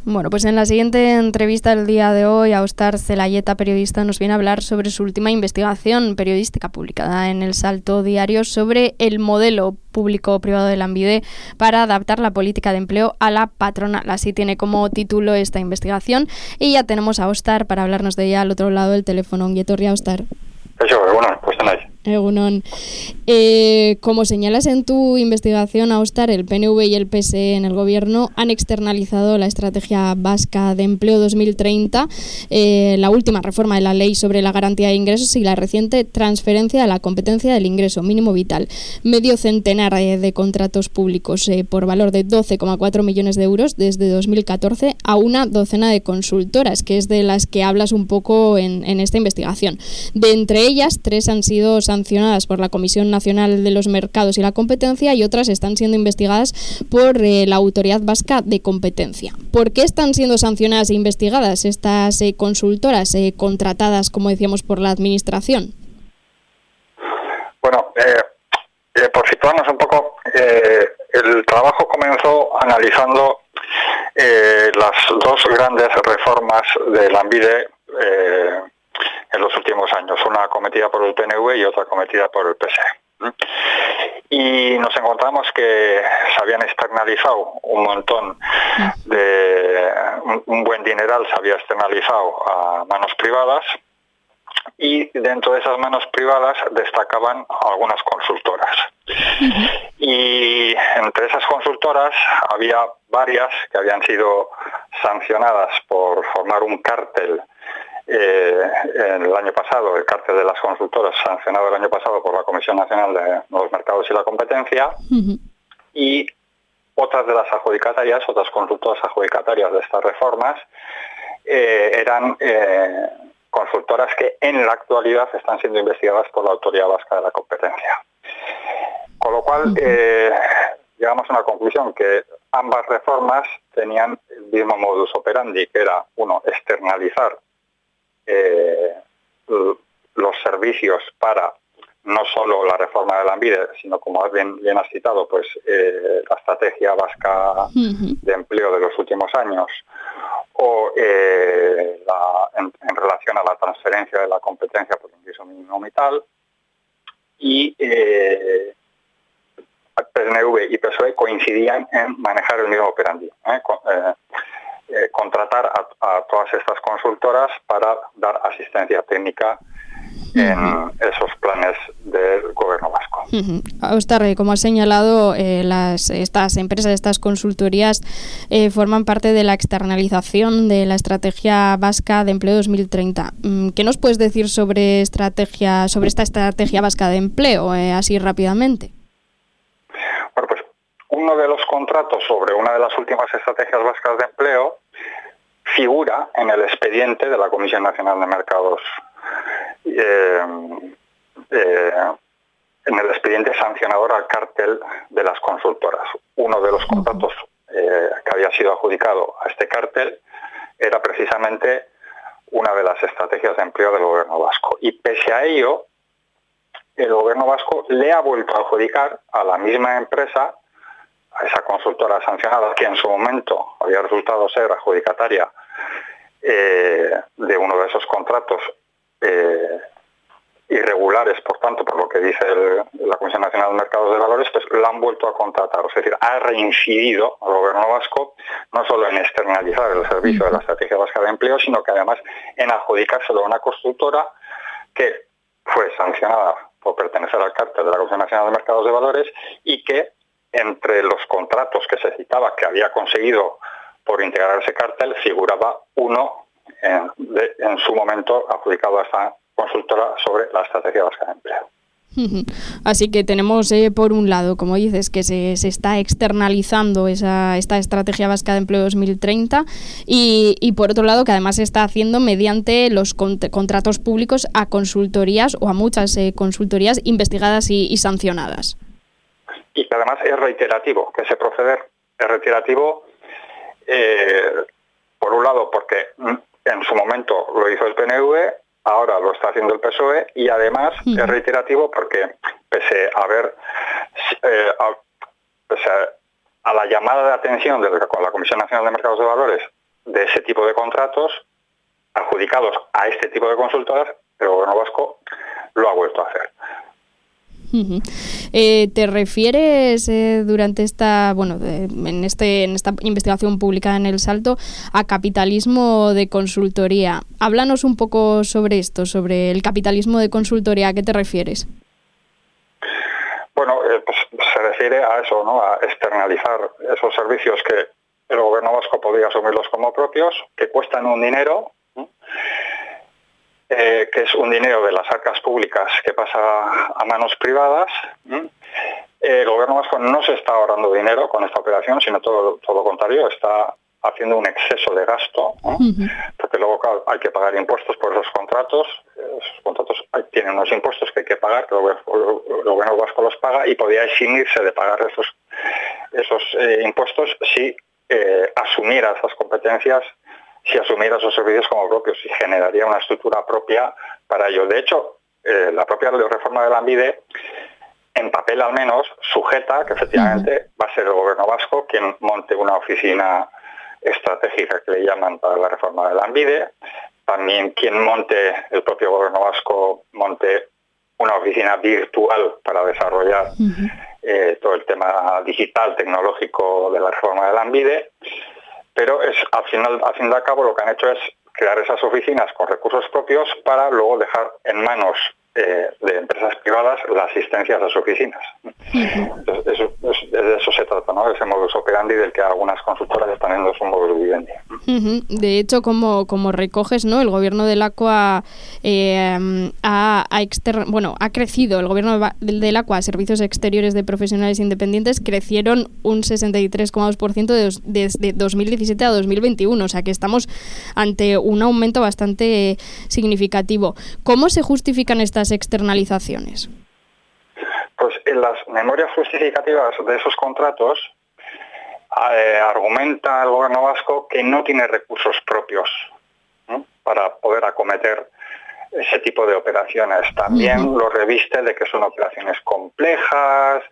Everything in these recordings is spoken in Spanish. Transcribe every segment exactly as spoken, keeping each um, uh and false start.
Bueno, pues en la siguiente entrevista del día de hoy, Austar Zelayeta, periodista, nos viene a hablar sobre su última investigación periodística publicada en El Salto Diario sobre el modelo público-privado de Lanbide para adaptar la política de empleo a la patronal. Así tiene como título esta investigación y ya tenemos a Austar para hablarnos de ella al otro lado del teléfono. Onguietorri, Austar. Eso, bueno, pues tenéis. Egunon. Eh, como señalas en tu investigación, Austar, el P N V y el P S E en el gobierno han externalizado la Estrategia Vasca de Empleo dos mil treinta, eh, la última reforma de la Ley sobre la Garantía de Ingresos y la reciente transferencia de la competencia del ingreso mínimo vital. Medio centenar eh, de contratos públicos eh, por valor de doce coma cuatro millones de euros desde dos mil catorce a una docena de consultoras, que es de las que hablas un poco en, en esta investigación. De entre ellas, tres han sido sancionadas por la Comisión Nacional de los Mercados y la Competencia y otras están siendo investigadas por eh, la Autoridad Vasca de Competencia. ¿Por qué están siendo sancionadas e investigadas estas eh, consultoras eh, contratadas, como decíamos, por la Administración? Bueno, eh, eh, por situarnos un poco, eh, el trabajo comenzó analizando eh, las dos grandes reformas de Lanbide eh, en los últimos años, una cometida por el P N V y otra cometida por el P S E. Y nos encontramos que se habían externalizado un montón de, un, un buen dineral se había externalizado a manos privadas, y dentro de esas manos privadas destacaban algunas consultoras. Uh-huh. Y entre esas consultoras había varias que habían sido sancionadas por formar un cártel Eh, el año pasado, el cártel de las consultoras, sancionado el año pasado por la Comisión Nacional de los Mercados y la Competencia, uh-huh. y otras de las adjudicatarias, otras consultoras adjudicatarias de estas reformas, eh, eran eh, consultoras que en la actualidad están siendo investigadas por la Autoridad Vasca de la Competencia. Con lo cual, uh-huh. eh, llegamos a una conclusión, que ambas reformas tenían el mismo modus operandi, que era, uno, externalizar Eh, los servicios para no solo la reforma de Lanbide, sino, como bien, bien has citado, pues eh, la estrategia vasca uh-huh. de empleo de los últimos años, o eh, la, en, en relación a la transferencia de la competencia por ingreso mínimo vital, y eh, P N V y P S E coincidían en manejar el mismo operandi, ¿eh? Con, eh, Eh, contratar a, a todas estas consultoras para dar asistencia técnica en uh-huh. esos planes del gobierno vasco. Uh-huh. Austar, como has señalado, eh, las, estas empresas, estas consultorías eh, forman parte de la externalización de la Estrategia Vasca de Empleo dos mil treinta. ¿Qué nos puedes decir sobre, estrategia, sobre esta Estrategia Vasca de Empleo, eh, así rápidamente? Bueno, pues uno de los contratos sobre una de las últimas estrategias vascas de empleo figura en el expediente de la Comisión Nacional de Mercados, eh, eh, en el expediente sancionador al cártel de las consultoras. Uno de los contratos eh, que había sido adjudicado a este cártel era precisamente una de las estrategias de empleo del gobierno vasco. Y pese a ello, el gobierno vasco le ha vuelto a adjudicar a la misma empresa, a esa consultora sancionada, que en su momento había resultado ser adjudicataria eh, de uno de esos contratos eh, irregulares, por tanto, por lo que dice el, la Comisión Nacional de Mercados de Valores, pues la han vuelto a contratar. Es decir, ha reincidido al gobierno vasco no solo en externalizar el servicio de la Estrategia Vasca de Empleo, sino que además en adjudicárselo a una constructora que fue sancionada por pertenecer al cártel de la Comisión Nacional de Mercados de Valores, y que entre los contratos que se citaba que había conseguido por integrar ese cártel figuraba uno en, de, en su momento adjudicado a esta consultora sobre la Estrategia Vasca de Empleo. Así que tenemos, eh, por un lado, como dices, que se, se está externalizando esa, esta Estrategia Vasca de Empleo dos mil treinta y, y por otro lado que además se está haciendo mediante los cont- contratos públicos a consultorías o a muchas eh, consultorías investigadas y, y sancionadas. Y que además es reiterativo, que ese proceder es reiterativo, eh, por un lado porque en su momento lo hizo el P N V, ahora lo está haciendo el P S O E, y además uh-huh. es reiterativo porque pese a ver eh, a, pese a, a la llamada de atención de la, con la Comisión Nacional de Mercados de Valores de ese tipo de contratos adjudicados a este tipo de consultoras, el gobierno vasco lo ha vuelto a hacer. Uh-huh. Eh, ¿Te refieres eh, durante esta, bueno, de, en este, en esta investigación publicada en El Salto a capitalismo de consultoría? Háblanos un poco sobre esto, sobre el capitalismo de consultoría. ¿A qué te refieres? Bueno, eh, pues se refiere a eso, ¿no? A externalizar esos servicios que el gobierno vasco podría asumirlos como propios, que cuestan un dinero, ¿no? Eh, que es un dinero de las arcas públicas que pasa a manos privadas. ¿Mm? El gobierno vasco no se está ahorrando dinero con esta operación, sino todo, todo lo contrario, está haciendo un exceso de gasto, ¿no? Uh-huh. Porque luego, claro, hay que pagar impuestos por esos contratos. Esos contratos hay, tienen unos impuestos que hay que pagar, que el gobierno vasco los paga, y podría eximirse de pagar esos, esos eh, impuestos si eh, asumiera esas competencias, si asumiera esos servicios como propios, y generaría una estructura propia para ello. De hecho, eh, la propia reforma de la ANVIDE, en papel al menos, sujeta que efectivamente va a ser el gobierno vasco quien monte una oficina estratégica que le llaman para la reforma de la ANVIDE, también quien monte, el propio gobierno vasco monte una oficina virtual para desarrollar uh-huh. eh, todo el tema digital, tecnológico de la reforma de la ANVIDE. Pero es al final, al fin y al cabo, lo que han hecho es crear esas oficinas con recursos propios para luego dejar en manos eh, de empresas privadas la asistencia a esas oficinas. Uh-huh. Entonces, eso, es, de eso se trata, ¿no? De ese modus operandi del que algunas consultoras están en su modus vivendi. Uh-huh. De hecho, como, como recoges, ¿no? El gobierno del Aqua eh, ha, ha, exter- bueno, ha crecido, el gobierno del Aqua, servicios exteriores de profesionales independientes, crecieron un sesenta y tres coma dos por ciento de, desde dos mil diecisiete a dos mil veintiuno, o sea que estamos ante un aumento bastante significativo. ¿Cómo se justifican estas externalizaciones? Pues en las memorias justificativas de esos contratos eh, argumenta el gobierno vasco que no tiene recursos propios, ¿no?, para poder acometer ese tipo de operaciones. También uh-huh. lo reviste de que son operaciones complejas,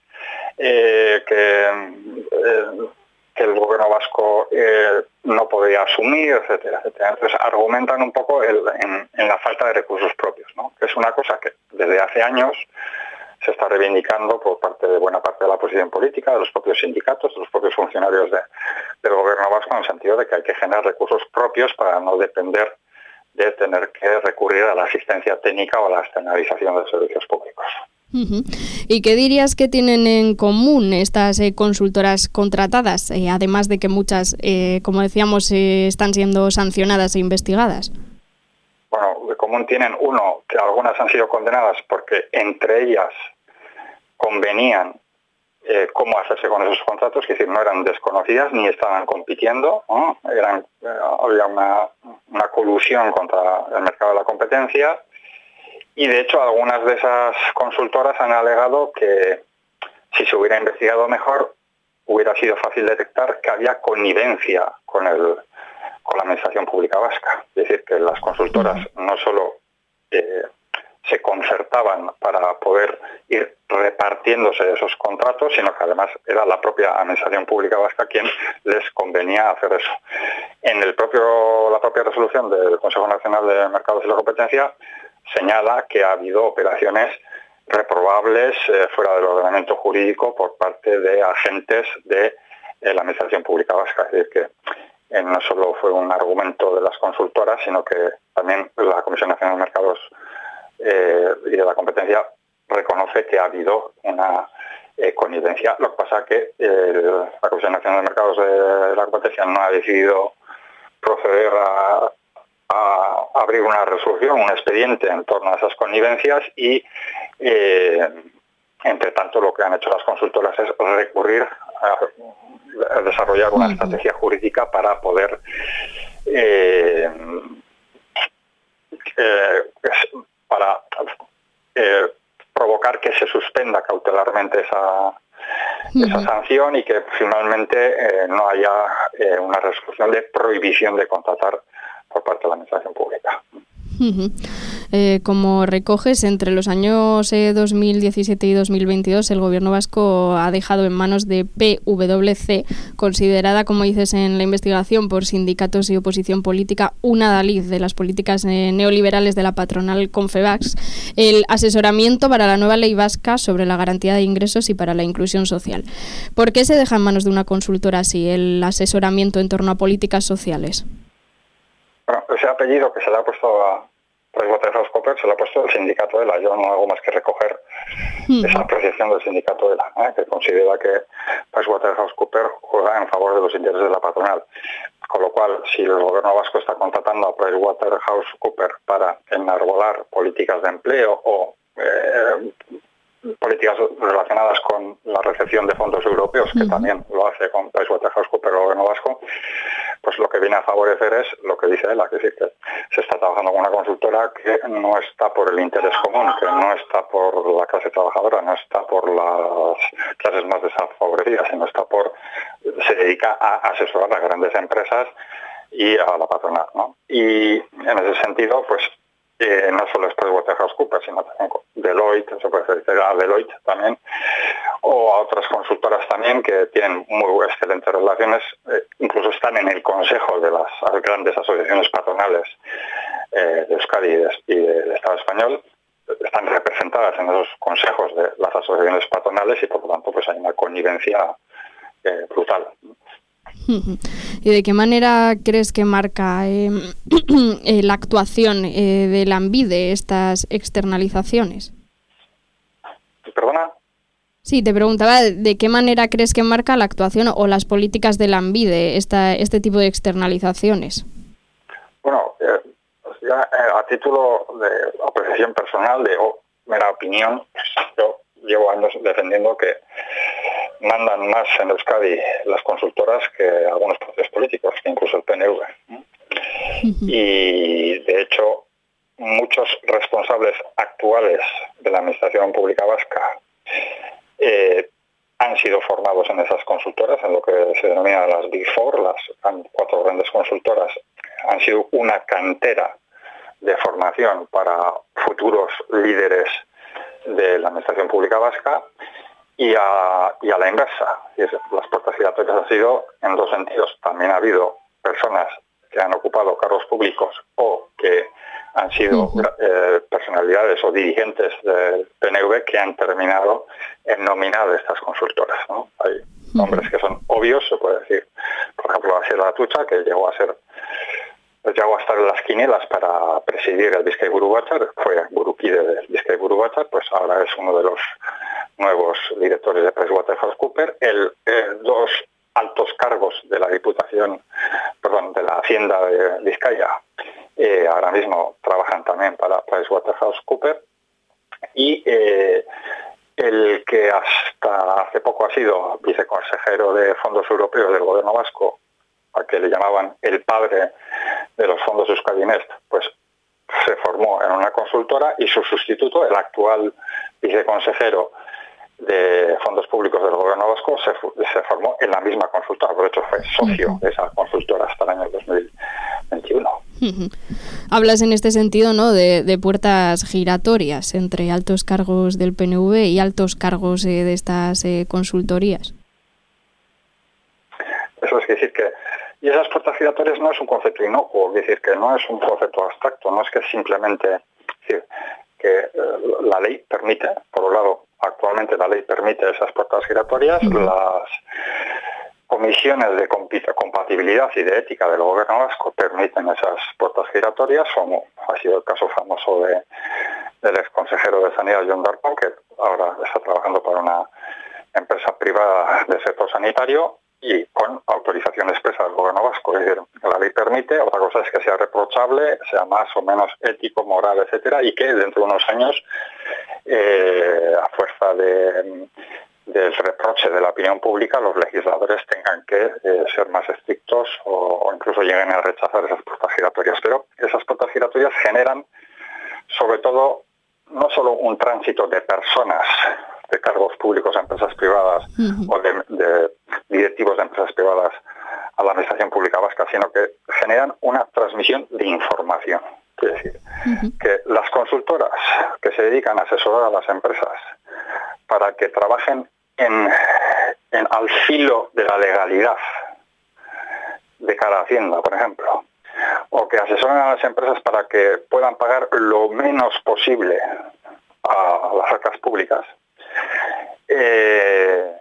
eh, que, eh, que el gobierno vasco eh, no podía asumir, etcétera, etcétera. Entonces argumentan un poco el, en, en la falta de recursos propios, ¿no?, que es una cosa que desde hace años se está reivindicando por parte de buena parte de la oposición política, de los propios sindicatos, de los propios funcionarios de, del gobierno vasco, en el sentido de que hay que generar recursos propios para no depender de tener que recurrir a la asistencia técnica o a la externalización de servicios públicos. Uh-huh. ¿Y qué dirías que tienen en común estas eh, consultoras contratadas, eh, además de que muchas, eh, como decíamos, eh, están siendo sancionadas e investigadas? Bueno, de común tienen, uno, que algunas han sido condenadas porque entre ellas convenían eh, cómo hacerse con esos contratos, es decir, no eran desconocidas ni estaban compitiendo, ¿no? Eran, eh, había una, una colusión contra el mercado de la competencia, y de hecho algunas de esas consultoras han alegado que si se hubiera investigado mejor hubiera sido fácil detectar que había connivencia con el con la administración pública vasca. Es decir, que las consultoras no solo eh, se concertaban para poder ir repartiéndose esos contratos, sino que además era la propia administración pública vasca quien les convenía hacer eso. En el propio, la propia resolución del Consejo Nacional de Mercados y la Competencia señala que ha habido operaciones reprobables eh, fuera del ordenamiento jurídico por parte de agentes de eh, la administración pública vasca. Es decir, que Eh, no solo fue un argumento de las consultoras, sino que también la Comisión Nacional de Mercados eh, y de la Competencia reconoce que ha habido una eh, connivencia. Lo que pasa es que eh, la Comisión Nacional de Mercados de la Competencia no ha decidido proceder a, a abrir una resolución, un expediente en torno a esas connivencias, y eh, entre tanto lo que han hecho las consultoras es recurrir a desarrollar una estrategia jurídica para poder eh, eh, para eh, provocar que se suspenda cautelarmente esa, esa sanción y que finalmente eh, no haya eh, una resolución de prohibición de contratar por parte de la administración pública. Uh-huh. Eh, como recoges, entre los años eh, dos mil diecisiete y dos mil veintidós, el gobierno vasco ha dejado en manos de P W C, considerada, como dices en la investigación, por sindicatos y oposición política, una adalid de las políticas eh, neoliberales de la patronal Confebask, el asesoramiento para la nueva ley vasca sobre la garantía de ingresos y para la inclusión social. ¿Por qué se deja en manos de una consultora así el asesoramiento en torno a políticas sociales? Bueno, ese apellido que se le ha puesto a PricewaterhouseCoopers se le ha puesto el sindicato ELA. Yo no hago más que recoger mm. esa apreciación del sindicato ELA, ¿eh? que considera que PricewaterhouseCoopers juega en favor de los intereses de la patronal. Con lo cual, si el gobierno vasco está contratando a PricewaterhouseCoopers para enarbolar políticas de empleo o eh, políticas relacionadas con la recepción de fondos europeos, que uh-huh. también lo hace con PricewaterhouseCoopers el gobierno vasco, pues lo que viene a favorecer es lo que dice él, que es decir, que se está trabajando con una consultora que no está por el interés común, que no está por la clase trabajadora, no está por las clases más desfavorecidas, sino está por, se dedica a asesorar a grandes empresas y a la patronal, ¿no? Y en ese sentido, pues Eh, no solo es PricewaterhouseCoopers, sino también Deloitte, se puede decir a Deloitte también, o a otras consultoras también que tienen muy excelentes relaciones, eh, incluso están en el consejo de las grandes asociaciones patronales eh, de Euskadi y, de, y del Estado español, están representadas en esos consejos de las asociaciones patronales y por lo tanto pues hay una connivencia eh, brutal. ¿Y de qué manera crees que marca eh, la actuación eh, de Lanbide estas externalizaciones? ¿Perdona? Sí, te preguntaba de qué manera crees que marca la actuación o las políticas de Lanbide esta, este tipo de externalizaciones. Bueno, eh, ya, eh, a título de apreciación personal, de oh, mera opinión, yo llevo años defendiendo que mandan más en Euskadi las consultoras que algunos partidos políticos, que incluso el P N V. Uh-huh. Y, de hecho, muchos responsables actuales de la Administración Pública Vasca eh, han sido formados en esas consultoras, en lo que se denomina las Big Four, las cuatro grandes consultoras. Han sido una cantera de formación para futuros líderes de la Administración Pública Vasca. Y a, y a la inversa, las puertas giratorias han sido en dos sentidos. También ha habido personas que han ocupado cargos públicos o que han sido uh-huh. eh, personalidades o dirigentes del P N V que han terminado en nómina de estas consultoras, ¿no? Hay uh-huh. nombres que son obvios, se puede decir. Por ejemplo, Asier Atutxa, que llegó a ser llegó a estar en las quinielas para presidir el Bizkai Buru Batzar, fue burukide del Bizkai Buru Batzar, pues ahora es uno de los nuevos directores de PricewaterhouseCoopers, el, el, dos altos cargos de la Diputación, perdón, de la Hacienda de Vizcaya, eh, ahora mismo trabajan también para PricewaterhouseCoopers, y eh, el que hasta hace poco ha sido viceconsejero de fondos europeos del gobierno vasco, al que le llamaban el padre de los fondos Euskadi Next, pues se formó en una consultora, y su sustituto, el actual viceconsejero de fondos públicos del gobierno vasco, se, se formó en la misma consultora, por hecho fue socio de esa consultora hasta el año dos mil veintiuno. Uh-huh. Hablas en este sentido, ¿no?, de, de puertas giratorias entre altos cargos del P N V y altos cargos eh, de estas eh, consultorías. Eso es decir que, y esas puertas giratorias no es un concepto inocuo, es decir, que no es un concepto abstracto, no es que simplemente, es decir, que eh, la ley permite, por un lado, actualmente la ley permite esas puertas giratorias, uh-huh. las comisiones de compatibilidad y de ética del gobierno vasco permiten esas puertas giratorias, como ha sido el caso famoso de, del exconsejero de Sanidad, Jon Darpón, que ahora está trabajando para una empresa privada del sector sanitario, y con autorización expresa del gobierno vasco. Es decir, la ley permite, otra cosa es que sea reprochable, sea más o menos ético, moral, etcétera, y que dentro de unos años, eh, a fuerza de, del reproche de la opinión pública, los legisladores tengan que eh, ser más estrictos o, o incluso lleguen a rechazar esas puertas giratorias. Pero esas puertas giratorias generan, sobre todo, no solo un tránsito de personas de cargos públicos a empresas privadas uh-huh. o de, de directivos de empresas privadas a la Administración Pública Vasca, sino que generan una transmisión de información. Quiere decir uh-huh. que las consultoras que se dedican a asesorar a las empresas para que trabajen en, en al filo de la legalidad de cara a Hacienda, por ejemplo, o que asesoren a las empresas para que puedan pagar lo menos posible a las arcas públicas, eh,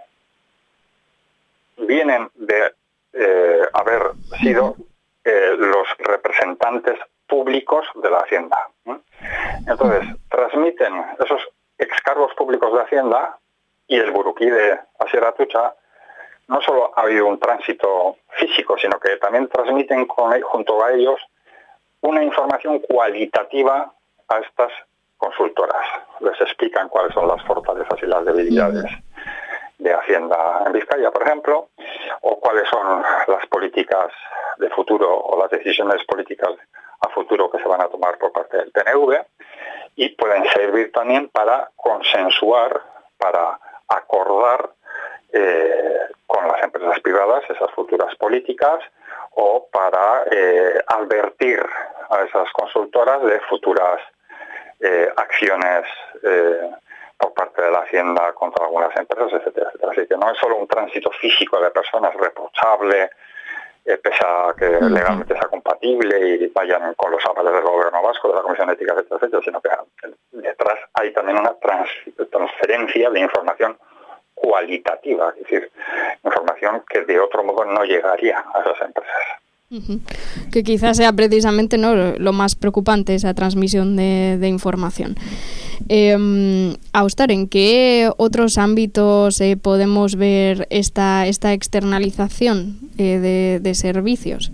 vienen de eh, haber sido eh, los representantes públicos de la Hacienda. Entonces, transmiten esos excargos públicos de Hacienda y el buruquí de Asier Atutxa. No solo ha habido un tránsito físico, sino que también transmiten con, junto a ellos una información cualitativa a estas consultoras. Les explican cuáles son las fortalezas y las debilidades de Hacienda en Vizcaya, por ejemplo, o cuáles son las políticas de futuro o las decisiones políticas a futuro que se van a tomar por parte del P N V, y pueden servir también para consensuar, para acordar eh, con las empresas privadas esas futuras políticas, o para eh, advertir a esas consultoras de futuras eh, acciones eh, por parte de la Hacienda contra algunas empresas, etcétera, etcétera. Así que no es solo un tránsito físico de personas reprochable, eh, pese a que uh-huh. legalmente sea compatible y vayan con los avales del gobierno vasco, de la Comisión Ética, etcétera, etcétera, sino que detrás hay también una trans, transferencia de información cualitativa, es decir, información que de otro modo no llegaría a esas empresas. Uh-huh. Que quizás sea precisamente, ¿no?, lo más preocupante, esa transmisión de, de información. Eh, Austar, ¿en qué otros ámbitos eh, podemos ver esta, esta externalización eh, de, de servicios?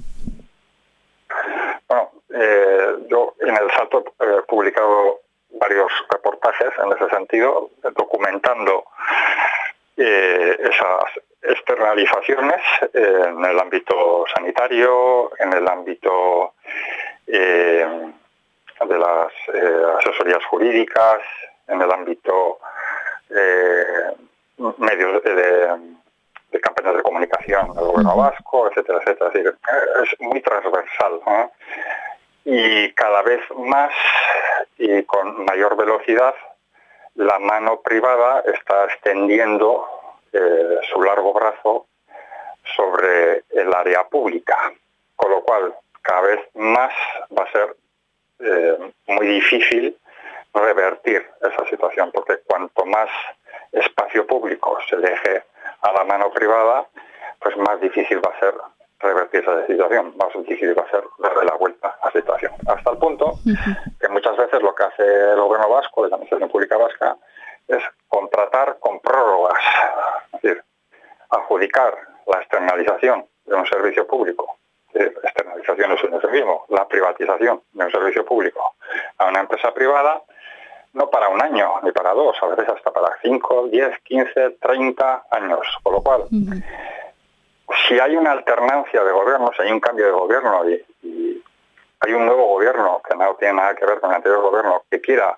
Bueno, eh, yo en El Salto he publicado varios reportajes en ese sentido, documentando eh, esas externalizaciones eh, en el ámbito sanitario, en el ámbito eh, de las eh, asesorías jurídicas, en el ámbito eh, medios de, de, de campañas de comunicación del gobierno vasco, etcétera, etcétera. Es decir, es muy transversal, ¿eh? Y cada vez más y con mayor velocidad la mano privada está extendiendo eh, su largo brazo sobre el área pública, con lo cual cada vez más va a ser eh, muy difícil revertir esa situación, porque cuanto más espacio público se deje a la mano privada, pues más difícil va a ser revertir esa situación, más difícil va a ser darle la vuelta a la situación. Hasta el punto que muchas veces lo que hace el gobierno vasco, de la Administración Pública Vasca, es contratar con prórrogas, es decir, adjudicar la externalización de un servicio público. Es decir, externalización es un mismo, la privatización de un servicio público a una empresa privada, no para un año ni para dos, a veces hasta para cinco, diez, quince, treinta años. Con lo cual, uh-huh. si hay una alternancia de gobierno, si hay un cambio de gobierno y, y hay un nuevo gobierno que no tiene nada que ver con el anterior gobierno que quiera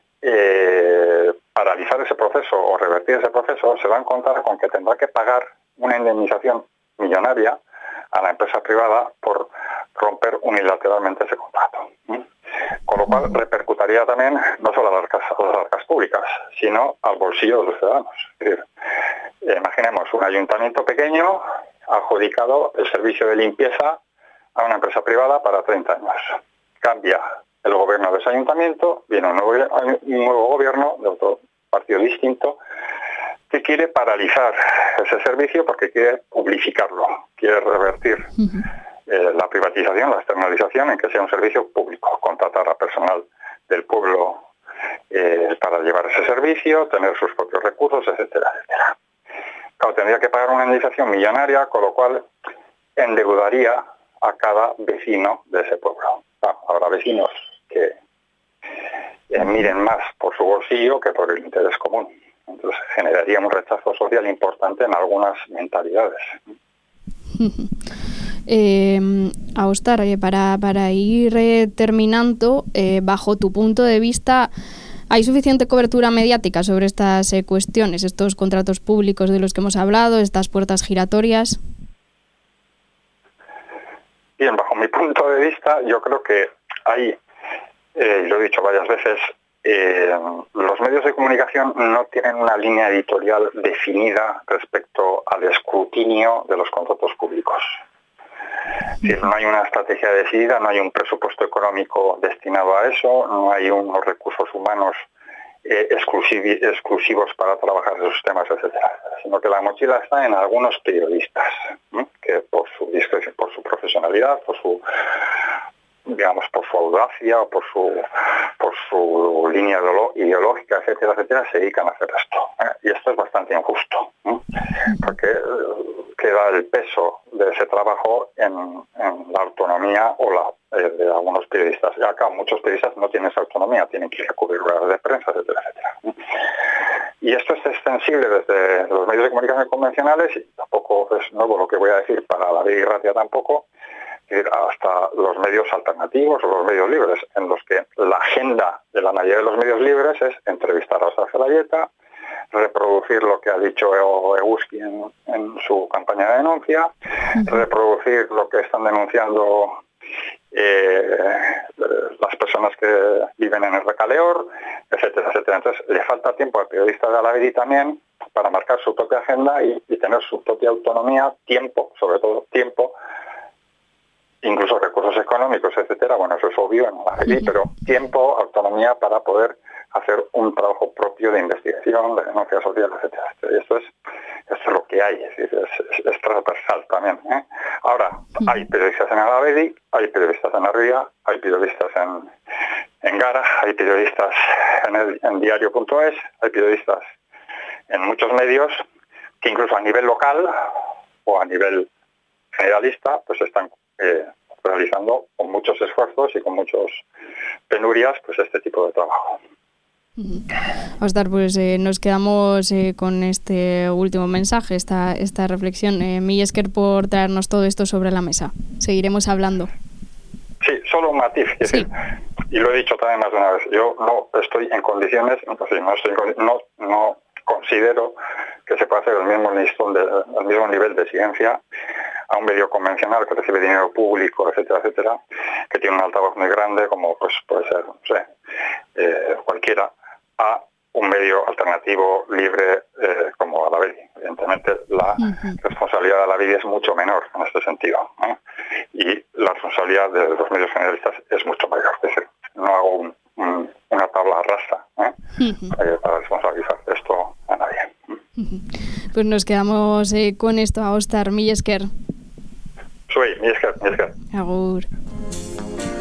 eh, paralizar ese proceso o revertir ese proceso, se va a encontrar con que tendrá que pagar una indemnización millonaria a la empresa privada por romper unilateralmente ese contrato. Con lo cual repercutiría también no solo a las arcas, a las arcas públicas, sino al bolsillo de los ciudadanos. Es decir, imaginemos un ayuntamiento pequeño adjudicado el servicio de limpieza a una empresa privada para treinta años. Cambia el gobierno de ese ayuntamiento, viene un nuevo, un nuevo gobierno de otro partido distinto que quiere paralizar ese servicio porque quiere publificarlo, quiere revertir uh-huh. eh, la privatización, la externalización en que sea un servicio público, contratar a personal del pueblo eh, para llevar ese servicio, tener sus propios recursos, etcétera, etcétera. Claro, tendría que pagar una indemnización millonaria, con lo cual endeudaría a cada vecino de ese pueblo. Ah, habrá vecinos que eh, miren más por su bolsillo que por el interés común. Entonces generaría un rechazo social importante en algunas mentalidades. Eh, Austar, para, para ir eh, terminando, eh, bajo tu punto de vista, ¿hay suficiente cobertura mediática sobre estas eh, cuestiones, estos contratos públicos de los que hemos hablado, estas puertas giratorias? Bien, bajo mi punto de vista, yo creo que hay eh, y lo he dicho varias veces, eh, los medios de comunicación no tienen una línea editorial definida respecto al escrutinio de los contratos públicos. Es decir, no hay una estrategia decidida, no hay un presupuesto económico destinado a eso, no hay unos recursos humanos eh, exclusiv- exclusivos para trabajar esos temas, etcétera, sino que la mochila está en algunos periodistas, ¿no? Que por su discreción, por su profesionalidad, por su digamos por su audacia o por su por su línea ideológica, etcétera, etcétera, se dedican a hacer esto. ¿eh? Y esto es bastante injusto, ¿eh? Porque queda el peso de ese trabajo en, en la autonomía o la eh, de algunos periodistas. Y acá muchos periodistas no tienen esa autonomía, tienen que ir a cubrir ruedas de prensa, etcétera, etcétera. ¿eh? Y esto es extensible desde los medios de comunicación convencionales, y tampoco es nuevo lo que voy a decir para la Vega y Ratia tampoco, hasta los medios alternativos o los medios libres, en los que la agenda de la mayoría de los medios libres es entrevistar a Óscar Zelaieta, reproducir lo que ha dicho Eguski en, en su campaña de denuncia, uh-huh. reproducir lo que están denunciando eh, las personas que viven en el Recaleor, etcétera, etcétera. Entonces le falta tiempo al periodista de Alavedi también para marcar su propia agenda y, y tener su propia autonomía, tiempo, sobre todo tiempo, incluso recursos económicos, etcétera. Bueno, eso es obvio en la ley, pero tiempo, autonomía para poder hacer un trabajo propio de investigación, de denuncia social, etcétera. Y esto es, esto es lo que hay, es, decir, es, es, es transversal también. ¿eh? Ahora, hay periodistas en Alavedi, hay periodistas en Arria, hay periodistas en, en Gara, hay periodistas en, el, en diario punto es, hay periodistas en muchos medios que incluso a nivel local o a nivel generalista, pues están Eh, realizando con muchos esfuerzos y con muchas penurias pues este tipo de trabajo. Óscar, pues eh, nos quedamos eh, con este último mensaje, esta esta reflexión. Eh, mil esker por traernos todo esto sobre la mesa. Seguiremos hablando. Sí, solo un matiz, es sí. decir, y lo he dicho también más de una vez, yo no estoy en condiciones, no, no, estoy, no, no considero que se pueda hacer el mismo, de, el mismo nivel de exigencia a un medio convencional que recibe dinero público, etcétera, etcétera, que tiene un altavoz muy grande, como pues puede ser, no sé, eh, cualquiera, a un medio alternativo, libre, eh, como Alavedi. Evidentemente, la uh-huh. responsabilidad de Alavedi es mucho menor en este sentido, ¿eh? Y la responsabilidad de los medios generalistas es mucho mayor. Es decir, no hago un, un, una tabla rasa ¿eh? uh-huh. eh, para responsabilizar esto a nadie. Uh-huh. Pues nos quedamos eh, con esto. A Óscar, mil esker. Soy, mil esker, mil esker. Agur.